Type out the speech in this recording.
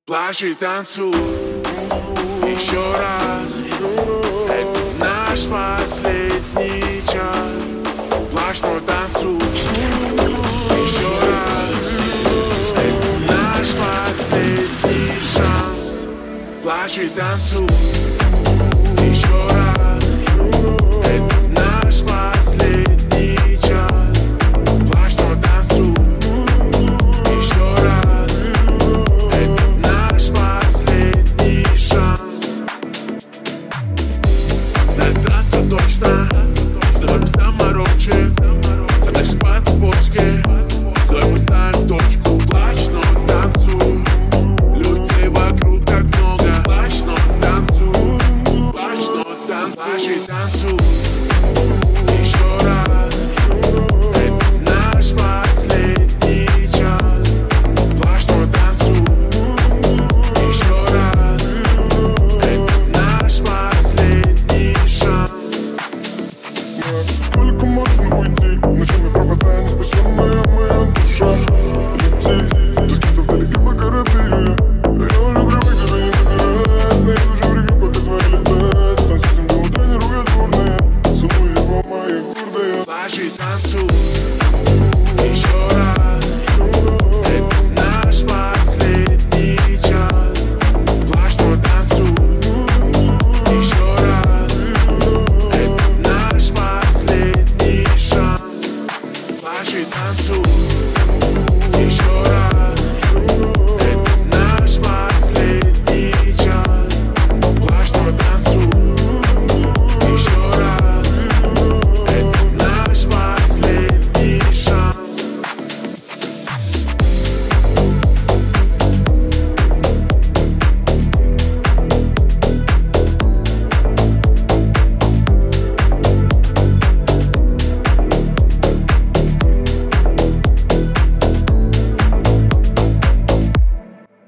Плачь и танцуй еще раз. Это наш последний час. Плачь, но танцуй еще раз. Это наш последний шанс. Плачь и танцуй еще раз.